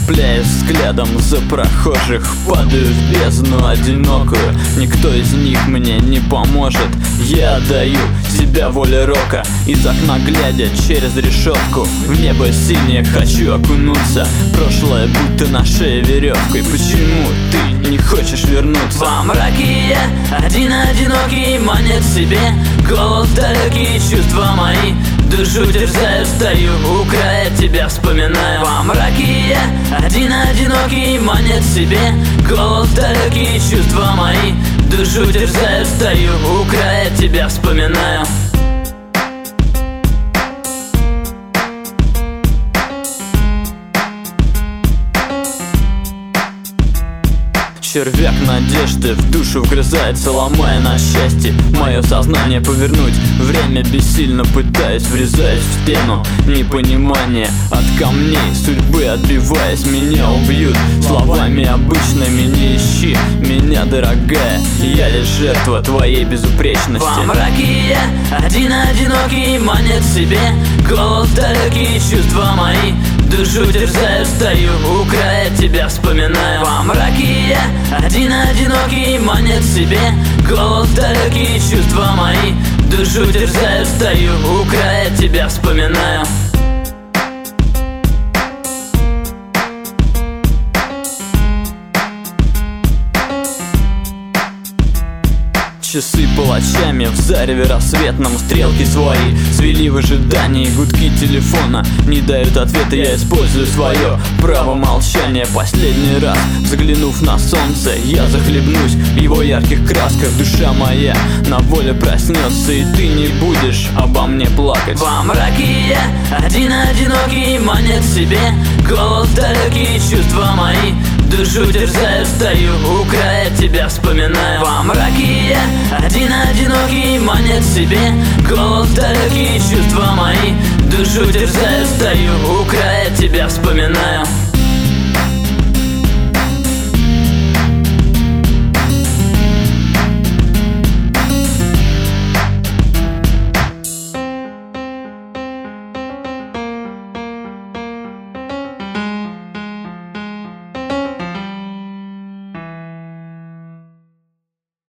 Цепляясь взглядом за прохожих, падаю в бездну одинокую. Никто из них мне не поможет. Я отдаю себя воле рока, из окна глядя через решетку. В небо синее хочу окунуться, прошлое будто на шее веревкой. Почему ты не хочешь вернуться? Во мраке я один одинокий, манит себе голос далекий, чувства мои душу терзаю, стою у края, тебя вспоминаю. Во мраке я один одинокий, манит себе голос далекий, чувства мои душу терзаю, стою у края, тебя вспоминаю. Червяк надежды в душу вгрызается, ломая на счастье мое сознание повернуть. Время бессильно пытаясь, врезаясь в стену непонимания. От камней судьбы отбиваясь, меня убьют словами обычными. Не ищи меня, дорогая, я лишь жертва твоей безупречности. Во мраке я один одинокий, манит себе голос далекий, чувства мои душу терзаю, стою у края, тебя вспоминаю. Во мраке я один одинокий, манит себе голос далекий, чувства мои душу терзаю, стою у края, тебя вспоминаю. Часы палачами в зареве рассветном, стрелки свои свели в ожидании. Гудки телефона не дают ответа, я использую свое право молчания. Последний раз взглянув на солнце, я захлебнусь в его ярких красках. Душа моя на воле проснется, и ты не будешь обо мне плакать. Во мраке я один одинокий, манит себе голос далекий, чувства мои душу терзаю, стою у края, тебя вспоминаю. Во мраке я один одинокий, манит себе голос далекий, чувства мои душу терзаю, стою у края, тебя вспоминаю.